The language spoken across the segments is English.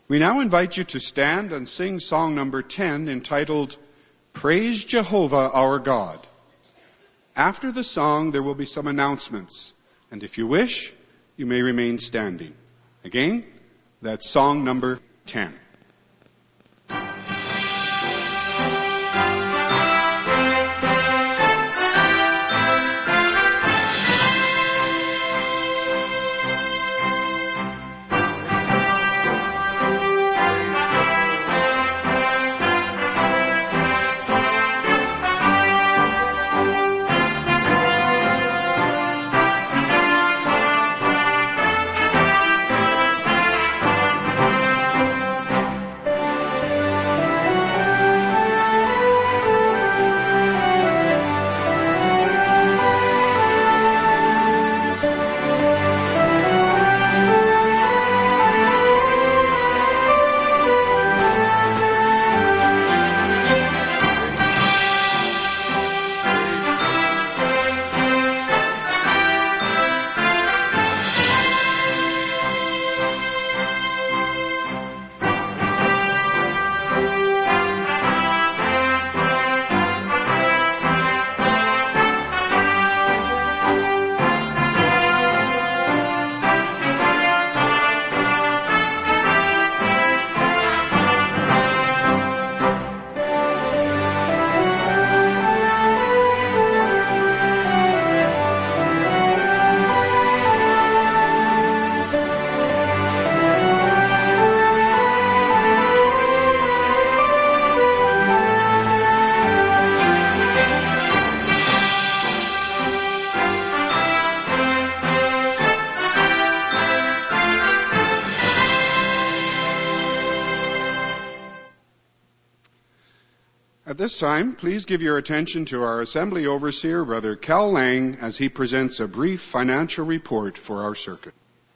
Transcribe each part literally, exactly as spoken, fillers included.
We now invite you to stand and sing song number ten, entitled, Praise Jehovah Our God. After the song, there will be some announcements, and if you wish, you may remain standing. Again, that's song number ten. At this time, please give your attention to our Assembly Overseer, Brother Cal Lang, as he presents a brief financial report for our circuit.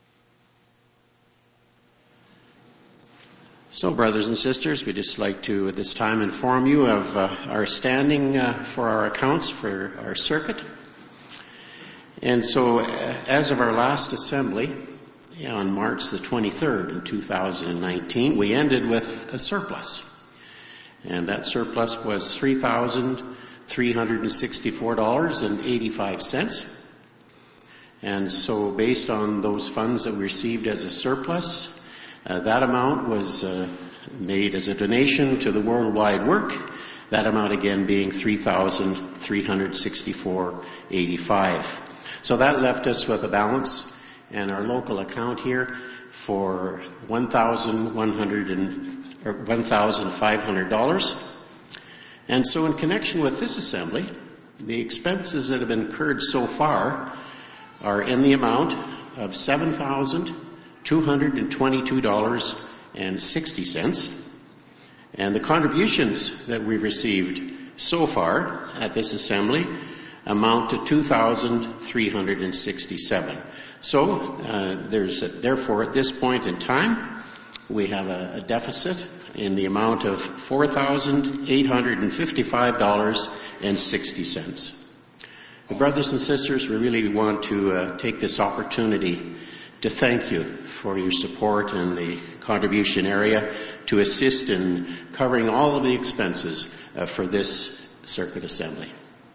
So, brothers and sisters, we'd just like to at this time inform you of uh, our standing uh, for our accounts for our circuit. And so, uh, as of our last assembly, yeah, on March the twenty-third in two thousand nineteen, we ended with a surplus. And that surplus was three thousand three hundred sixty-four dollars and eighty-five cents. And so based on those funds that we received as a surplus, uh, that amount was uh, made as a donation to the Worldwide Work, that amount again being three thousand three hundred sixty-four dollars and eighty-five cents. So that left us with a balance in our local account here for one thousand one hundred and or one thousand five hundred dollars. And so in connection with this assembly, the expenses that have been incurred so far are in the amount of seven thousand two hundred twenty-two dollars and sixty cents. And the contributions that we've received so far at this assembly amount to two thousand three hundred sixty-seven dollars. So uh, there's a, therefore at this point in time, we have a, a deficit in the amount of four thousand eight hundred fifty-five dollars and sixty cents. Well, brothers and sisters, we really want to uh, take this opportunity to thank you for your support in the contribution area to assist in covering all of the expenses uh, for this circuit assembly.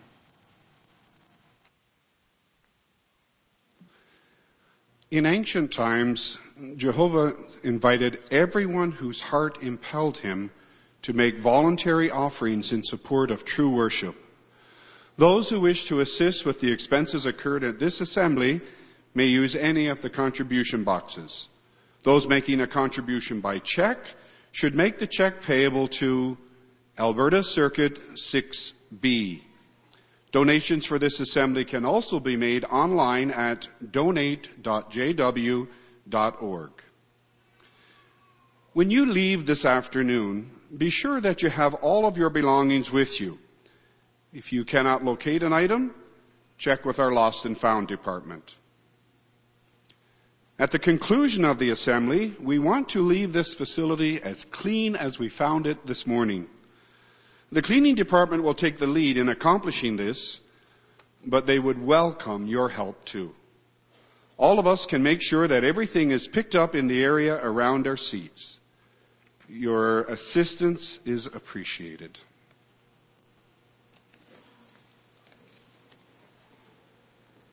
In ancient times, Jehovah invited everyone whose heart impelled him to make voluntary offerings in support of true worship. Those who wish to assist with the expenses incurred at this assembly may use any of the contribution boxes. Those making a contribution by check should make the check payable to Alberta Circuit six B. Donations for this assembly can also be made online at donate dot j w dot org. When you leave this afternoon, be sure that you have all of your belongings with you. If you cannot locate an item, check with our Lost and Found department. At the conclusion of the assembly, we want to leave this facility as clean as we found it this morning. The cleaning department will take the lead in accomplishing this, but they would welcome your help too. All of us can make sure that everything is picked up in the area around our seats. Your assistance is appreciated.